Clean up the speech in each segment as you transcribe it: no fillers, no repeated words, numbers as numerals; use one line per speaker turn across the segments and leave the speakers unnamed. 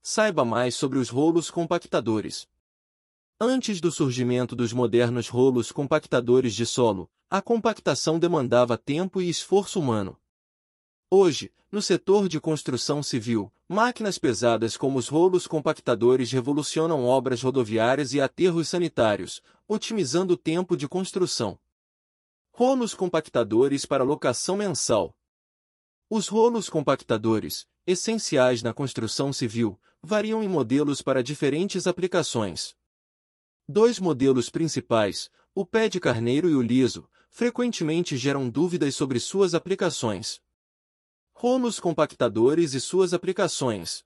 saiba mais sobre os rolos compactadores. Antes do surgimento dos modernos rolos compactadores de solo, a compactação demandava tempo e esforço humano. Hoje, no setor de construção civil, máquinas pesadas como os rolos compactadores revolucionam obras rodoviárias e aterros sanitários, otimizando o tempo de construção. Rolos compactadores para locação mensal. Os rolos compactadores, essenciais na construção civil, variam em modelos para diferentes aplicações. Dois modelos principais, o pé de carneiro e o liso, frequentemente geram dúvidas sobre suas aplicações. Rolos compactadores e suas aplicações.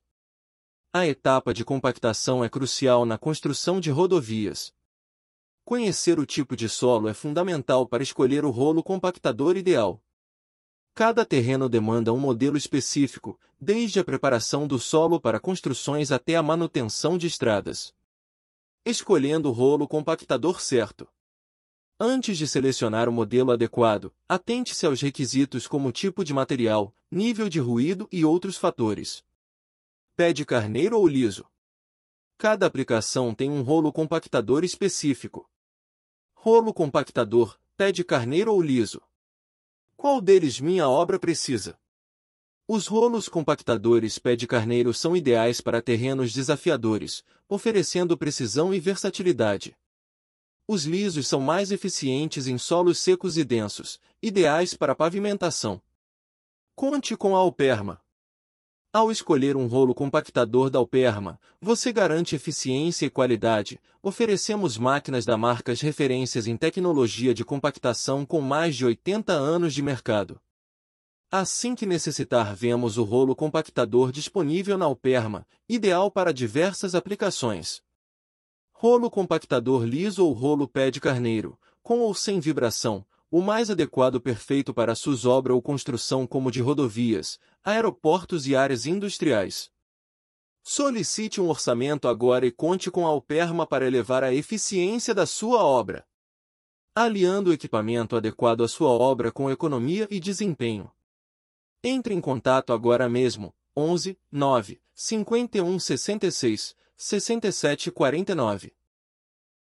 A etapa de compactação é crucial na construção de rodovias. Conhecer o tipo de solo é fundamental para escolher o rolo compactador ideal. Cada terreno demanda um modelo específico, desde a preparação do solo para construções até a manutenção de estradas. Escolhendo o rolo compactador certo. Antes de selecionar o modelo adequado, atente-se aos requisitos como tipo de material, nível de ruído e outros fatores. Pé de carneiro ou liso? Cada aplicação tem um rolo compactador específico. Rolo compactador, pé de carneiro ou liso? Qual deles minha obra precisa? Os rolos compactadores pé de carneiro são ideais para terrenos desafiadores, oferecendo precisão e versatilidade. Os lisos são mais eficientes em solos secos e densos, ideais para pavimentação. Conte com a Alperma. Ao escolher um rolo compactador da Alperma, você garante eficiência e qualidade. Oferecemos máquinas da marca referências em tecnologia de compactação com mais de 80 anos de mercado. Assim que necessitar, vemos o rolo compactador disponível na Alperma, ideal para diversas aplicações. Rolo compactador liso ou rolo pé de carneiro, com ou sem vibração, o mais adequado perfeito para sua obra ou construção como de rodovias, aeroportos e áreas industriais. Solicite um orçamento agora e conte com a Alperma para elevar a eficiência da sua obra. Aliando o equipamento adequado à sua obra com economia e desempenho. Entre em contato agora mesmo, 11 9 51 66 67 49.